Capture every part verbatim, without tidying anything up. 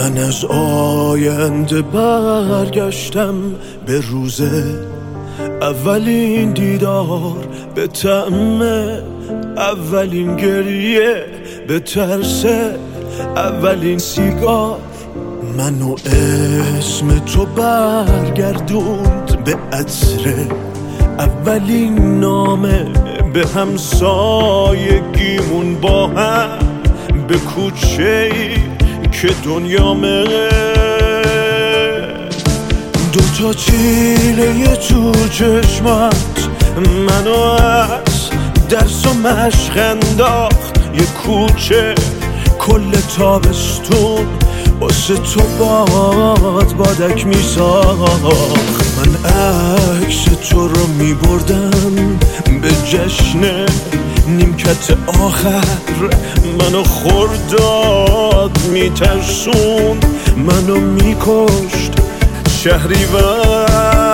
من از آینده برگشتم به روز اولین دیدار، به طعم اولین گریه، به ترس اولین سیگار. منو اسم تو برگردوند به عطر اولین نامه، به همسایگیمون با هم، به کوچه‌ای که دنیامه. دوتا تیله تو چشمات منو از درس و مشق انداخت، یه کوچه کل تابستون واسه تو باد بادک میساخت. من عکس تو رو میبردم به جشن نیمکت آخر، منو خرداد میترسون، منو میکشت شهریور.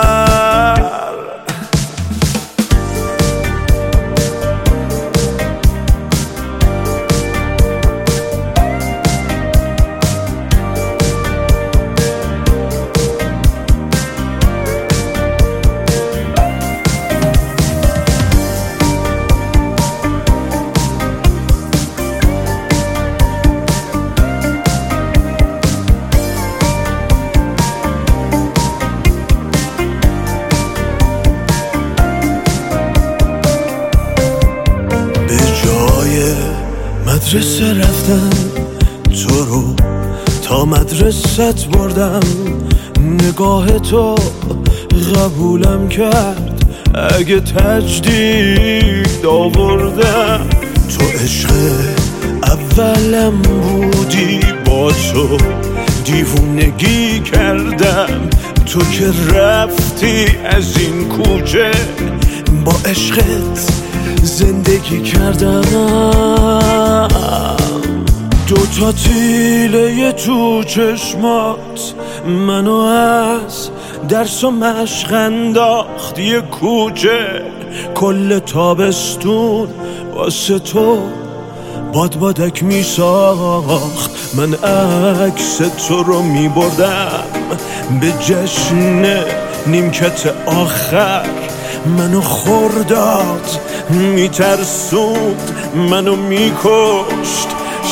مدرسه رفتم تو رو تا مدرست بردم، نگاه تو قبولم کرد اگه تجدید آوردم. تو عشق اولم بودی، با تو دیوونگی کردم، تو که رفتی از این کوچه با عشقت زندگی کردم. دوتا تیله تو چشمات منو از درس و مشق انداخت، یه کوچه کل تابستون واسه تو باد بادک میساخت. من عکس تو رو میبردم به جشن نیمکت آخر، منو خرداد میترسوند، منو میکشت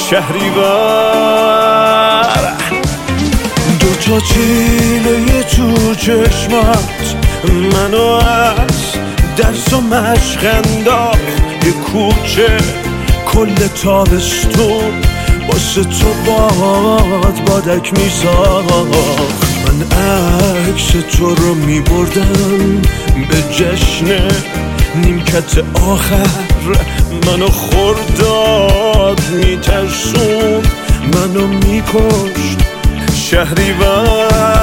شهریور. دوتا تیله تو چشمات منو از درس و مشق انداخت، یه کوچه کل تابستون واسه تو باد بادک میساخت. من عکس تو رو میبردم به جشن نیمکت آخر، منو خرداد میترسوند، منو میکشت شهریور.